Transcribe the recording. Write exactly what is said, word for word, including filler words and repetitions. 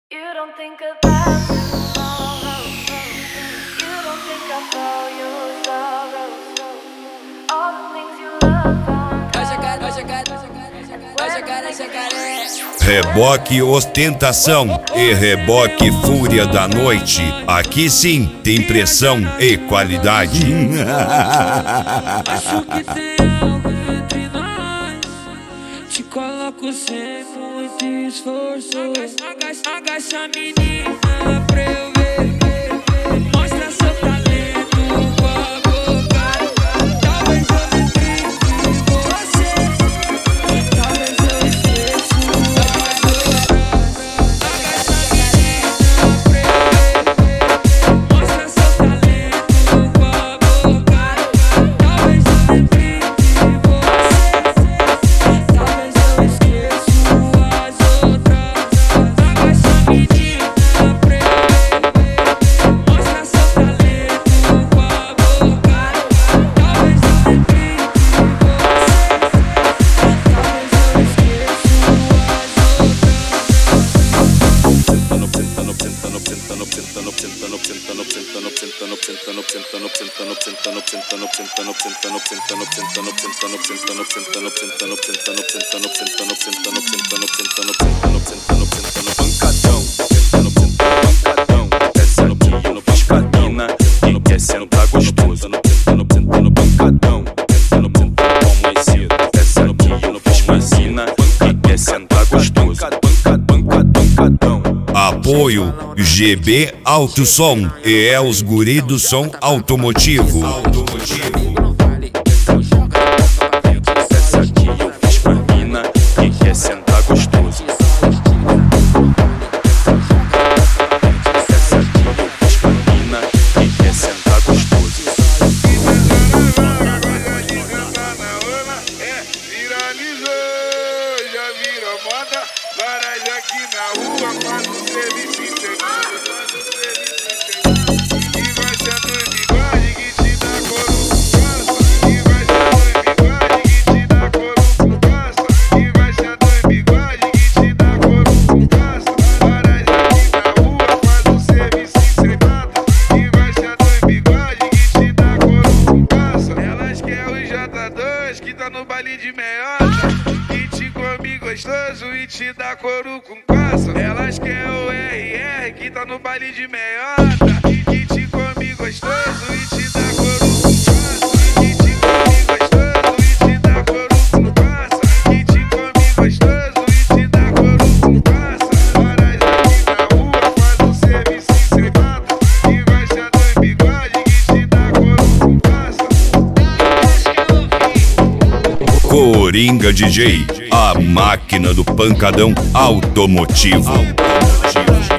You don't think about tomorrow. You don't think about your sorrows. All the things you love on Reboque ostentação e reboque fúria da noite. Aqui sim tem pressão e qualidade. Acho que tem algo entre nós. Te coloco sem muito esforço. Agacha, agacha menina pra eu ver. Mostra seu talento com a boca. Talvez eu me prive de você. Talvez eu esqueça as outras. Agacha menina pra eu ver. Mostra seu talento com a boca. Talvez eu me prive de você. Talvez eu esqueça as outras. Agacha menina pra eu ver. Mostra seu talento com a boca. Talvez eu me prive de você. Talvez eu esqueça Pancadão, pancadão, descendo aqui no piscadina e descendo tá gostoso. Pancadão, descendo pão mais cedo, descendo aqui no piscina e descendo tá gostoso. Pancadão. Apoio G B Alto Som e é os guri do som automotivo. Desce aqui eu fiz pra mina e quer sentar gostoso. Desce aqui eu fiz pra mina e quer sentar gostoso. É, viralizou, já virou moda. Varas aqui na rua, faz o serviço integrado, faz o serviço integrado. E vai ser no bigode que te dá couro com passa. E vai ser no bigode que te dá couro com passa. E vai ser no bigode que te dá couro com passa. Varas aqui na rua, faz o serviço integrado. E vai ser no bigode que te dá couro com passa. Elas querem o J dois que tá no baile de meiota. Que te come gostoso e te dá couro com caça. Elas querem o R R que tá no baile de meiota. Que te come gostoso e te dá couro com caça. Que te come gostoso e te dá couro com caça. Que te come gostoso e te dá couro com caça. Varas aqui na rua, faz um serviço secreto. E vai ser dois bigode que te dá couro com caça. Coringa D J, a máquina do pancadão automotivo.